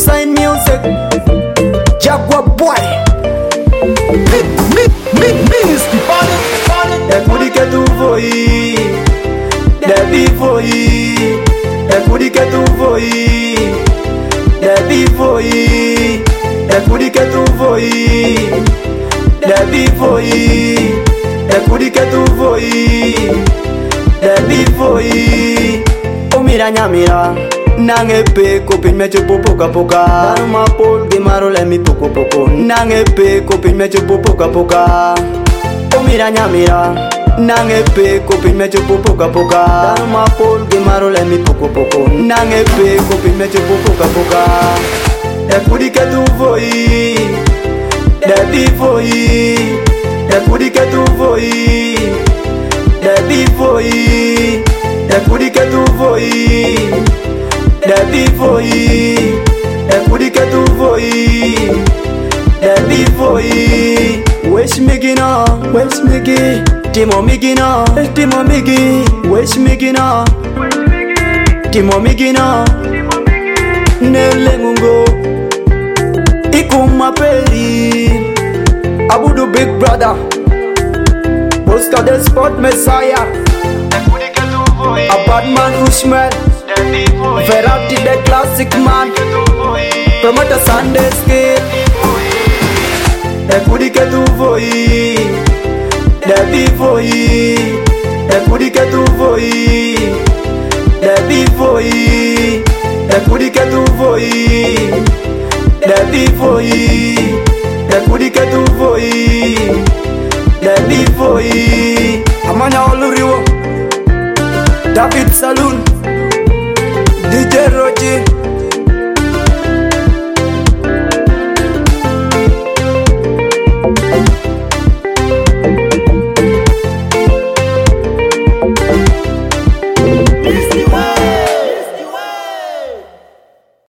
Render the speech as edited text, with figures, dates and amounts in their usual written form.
sign music. Jaguar boy. Me Stefano. Ekudi que tu foi. Debi foi. Ekudi que tu foi. Debi foi. Ekudi que tu foi. Debi foi. Ekudi que tu foi. Debi foi. O mira nyamira. Nangepe kopin me chupo poka poka. Daruma pol de marole mi poco poco. Nangepe kopin me chupo poka poka. O mira nyamira. Nangepe kopin me chupo poka poka. Daruma pol de marole mi poco poco. Nangepe kopin me chupo poka poka. Ekudi que tu foi. Debi foi. Ekudi que tu foi. Debi foi. Ekudi que tu foi. Debi foi. Ekudi que tu foi. Debi foi. Wish me gina, wish me gi. Timo me gina, timo me gi. Wish me gina, timo me gina. Nele mungo. Ikuma peli. Abudu big brother. Oscar the sport messiah. A bad man who smell. Ferrati the classic man. Promoter Sunday scale. Ekudi que tu foi. Debi foi. Ekudi que tu foi. Debi foi. Ekudi que tu foi. Debi foi. Ekudi que tu foi. Debi foi. Amanya Oluriwo. David Saloon. DJ Roji.